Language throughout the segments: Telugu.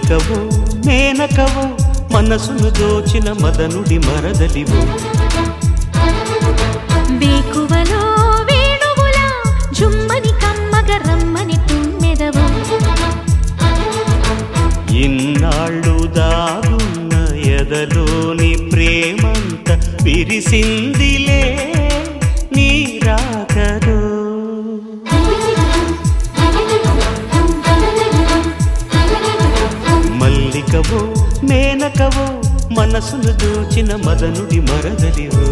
మల్లికవో మేనకవో మనసును దోచిన మదనుడి మరదలివో వేకువలో వేణువులా జుమ్మని కమ్మగ రమ్మని తుమ్మెదవో ఇన్నాళ్ళు దాగున్న ఎదలోని ప్రేమంత విరిసిందిలే నీ రాకదో మల్లికవో మేనకవో మనసును దోచిన మదనుడి మరదలివో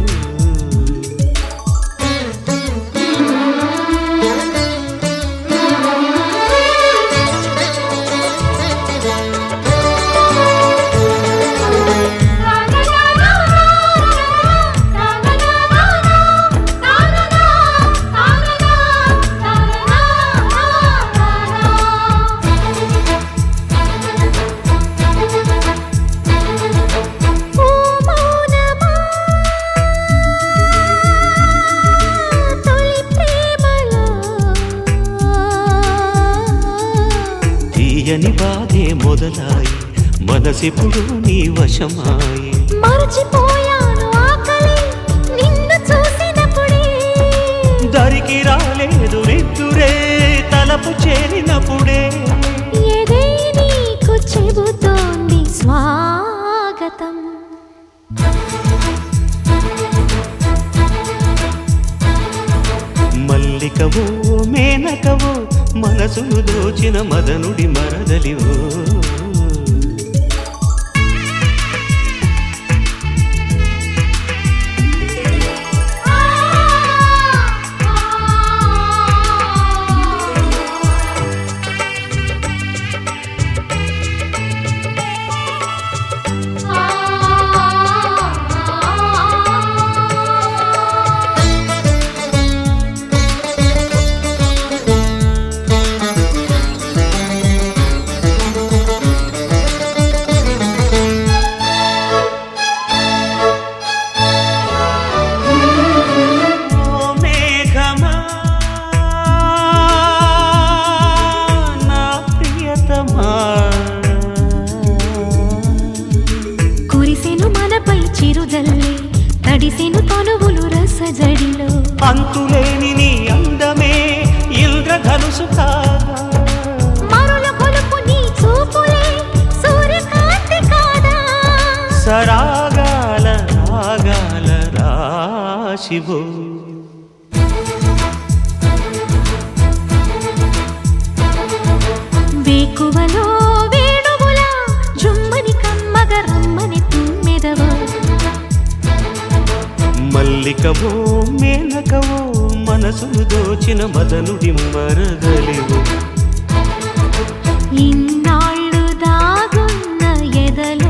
తీయని బాధే మొదలాయి మనసిప్పుడు నీ వశమాయి మరచిపోయాను ఆకలి నిన్ను చూసినప్పుడే దరికి రాలేదు నిద్దురే తలపు చేరినప్పుడే ఏదే నీకు చెబుతోంది స్వాగతం మల్లికవో మేనకవో మనసును దోచిన మదనుడి మరదలివో కురిసెను మనపై చిరుజల్లి తడిసెను తనువులు రసజడిలో అంతులేని నీ అందమే ఇంద్రధనుసు కాగా మరుల కొలుపు నీ చూపులే సూర్యకాంతి కాదా సరాగాల రాగాల రాశివో వేకువలో వేణువులా జుమ్మని కమ్మగ రమ్మని తుమ్మెదవో మల్లికవో మేనకవో మనసును దోచిన మదనుడి మరదలివో ఇన్నాళ్ళు దాగున్న ఎదలు